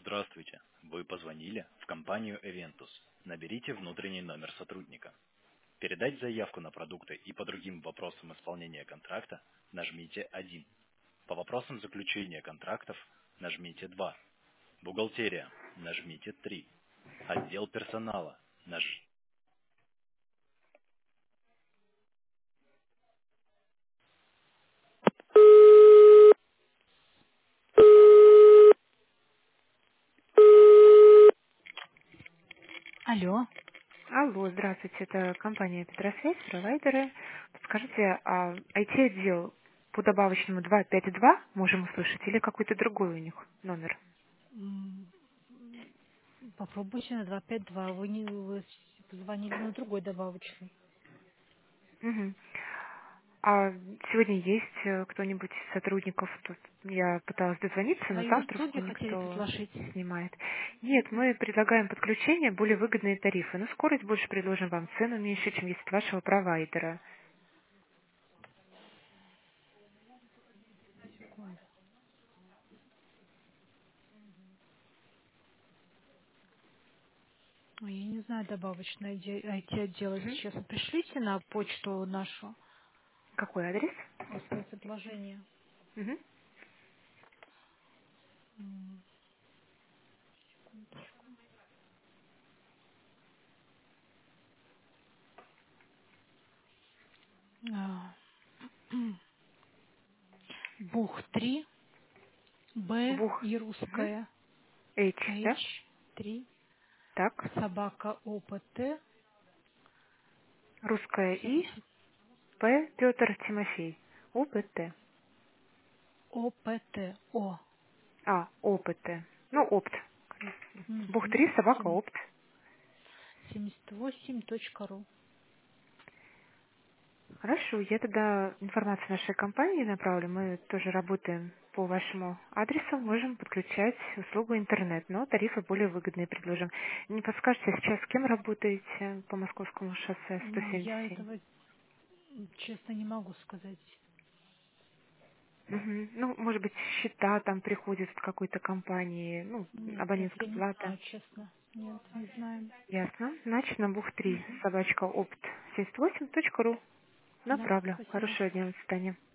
Здравствуйте. Вы позвонили в компанию Eventus. Наберите внутренний номер сотрудника. Передать заявку на продукты и по другим вопросам исполнения контракта нажмите 1. По вопросам заключения контрактов нажмите 2. Бухгалтерия нажмите 3. Отдел персонала нажмите. Алло. Алло, здравствуйте, это компания Петросвязь, провайдеры. Подскажите, а IT-отдел по добавочному 252 можем услышать или какой-то другой у них номер? М, Попробуйте на 252. Вы позвонили на другой добавочный. Мгм. А сегодня есть кто-нибудь из сотрудников? Тут я пыталась дозвониться, но Свои там услуги трубку хотели никто предложить? не снимает. Нет, мы предлагаем подключение, более выгодные тарифы. Но скорость больше предложим вам, цену меньше, чем есть от вашего провайдера. Секунду. Ой, я не знаю добавочное IT-отдела Мгм. сейчас. Пришлите на почту нашу Какой адрес? свое предложение. Мгм. М, Секундочку. А, Бух 3, Б Бух. и Мгм. русская, H, H да? 3, Так. собака ОПТ, Русское И, 70, П. Петр Тимофей. ОПТ. ОПТ, О. А, ОПТ. Ну, опт. Бух Мгм. 3 собака, опт. 78.ру. Хорошо, я тогда информацию нашей компании направлю. Мы тоже работаем по вашему адресу, можем подключать услугу интернет, но тарифы более выгодные предложим. Не подскажете, сейчас с кем работаете по Московскому шоссе Я 177? этого честно не могу сказать. Мгм. Ну, может быть, счета там приходят от какой-то компании, ну, Нет, я абонентская не плата. знаю, честно. Нет, не знаем. Ясно. Значит, на бух 3 Мгм. собачка опт 78.ру. Да, Направлю. спасибо. Хорошего дня, до свидания.